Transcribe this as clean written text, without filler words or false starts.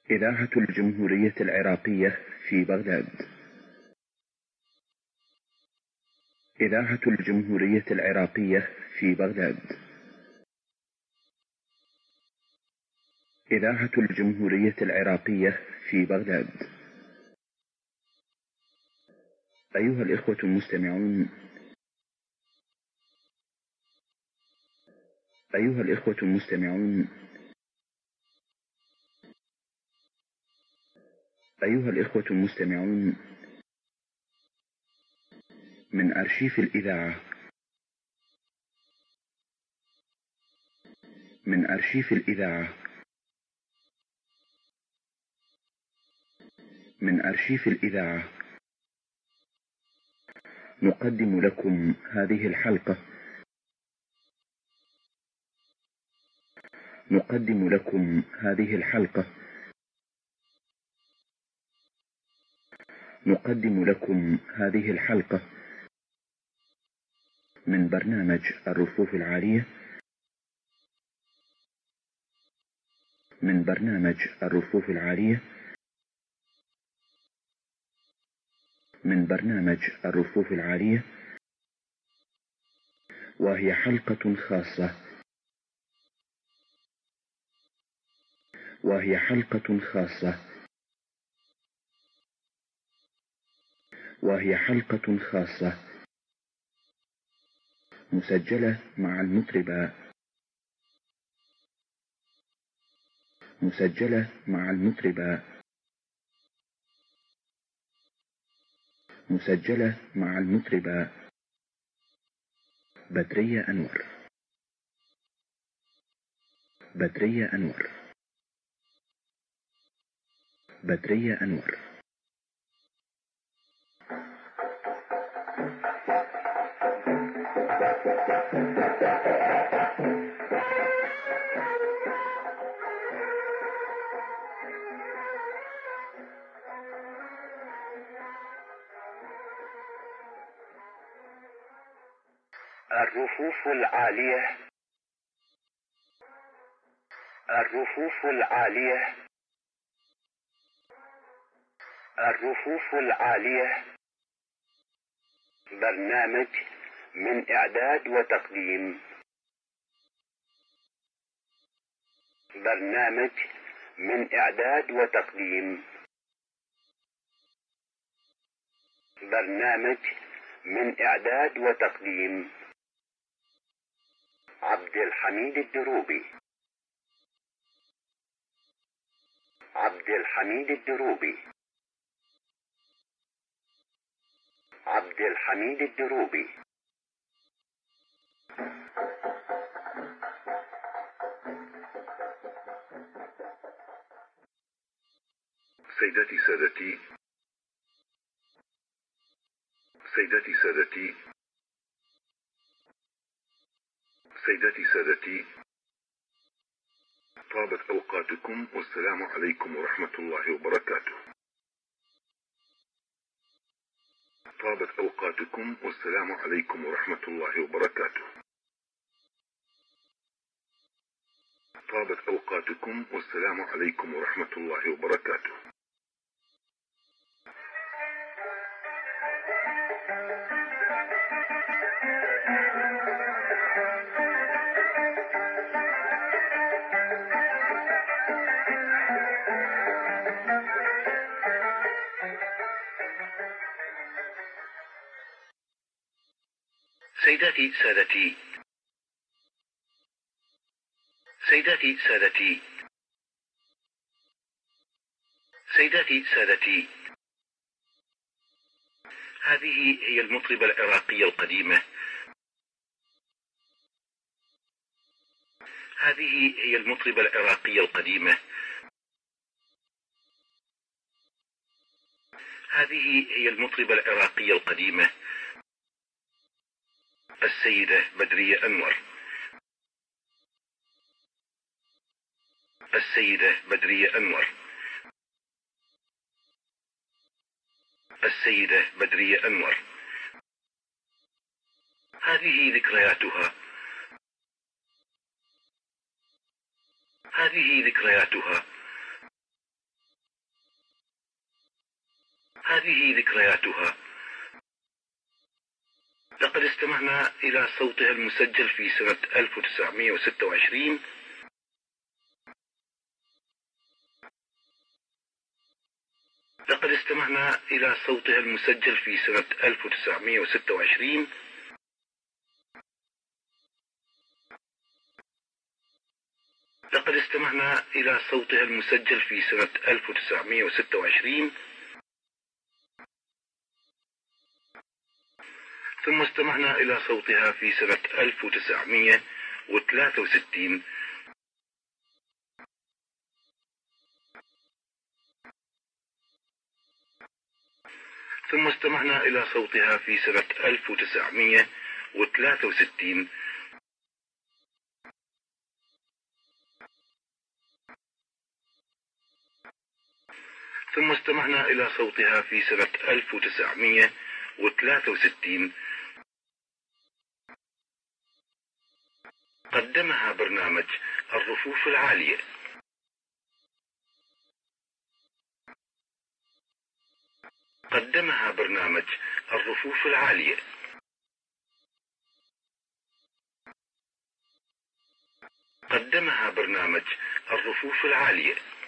إذاعة الجمهورية العراقية في بغداد. إذاعة الجمهورية العراقية في بغداد. إذاعة الجمهورية العراقية في بغداد. أيها الإخوة المستمعون، أيها الإخوة المستمعون، أيها الإخوة المستمعون، من أرشيف الإذاعة، من أرشيف الإذاعة، من أرشيف الإذاعة، نقدم لكم هذه الحلقة، نقدم لكم هذه الحلقة، نقدم لكم هذه الحلقة من برنامج الرفوف العالية، من برنامج الرفوف العالية، من برنامج الرفوف العالية، وهي حلقة خاصة، وهي حلقة خاصة، وهي حلقة خاصة مسجلة مع المطربة، مسجلة مع المطربة، مسجلة مع المطربة بدرية أنور، بدرية أنور، بدرية أنور. الرفوف العالية، الرفوف العالية، الرفوف العالية، برنامج من إعداد وتقديم، برنامج من إعداد وتقديم، برنامج من إعداد وتقديم عبد الحميد الدروبي، عبد الحميد الدروبي، عبد الحميد الدروبي. سيداتي سادتي، سيداتي سادتي، سيداتي سادتي، طابت أوقاتكم والسلام عليكم ورحمة الله وبركاته. طابت أوقاتكم والسلام عليكم ورحمة الله وبركاته. طابت أوقاتكم والسلام عليكم ورحمة الله وبركاته. سيداتي سادتي، سيداتي سادتي، سيداتي سادتي، هذه هي المطربة العراقية القديمة، هذه هي المطربة العراقية القديمة، هذه هي المطربة العراقية القديمة، السيدة بدرية أنور، السيدة بدرية أنور، السيدة بدرية أنور. هذه ذكرياتها، هذه ذكرياتها، هذه ذكرياتها. لقد استمعنا إلى صوتها المسجل في سنة 1926. لقد استمعنا إلى صوتها المسجل في سنة 1926. لقد استمعنا إلى صوتها المسجل في سنة 1926. ثم استمعنا إلى صوتها في سنة 1963. ثم استمعنا إلى صوتها في سنة 1963. ثم استمعنا إلى صوتها في سنة 1963. قدمها برنامج الرفوف العالية. قدمها برنامج الرفوف العالية. قدمها برنامج الرفوف العالية.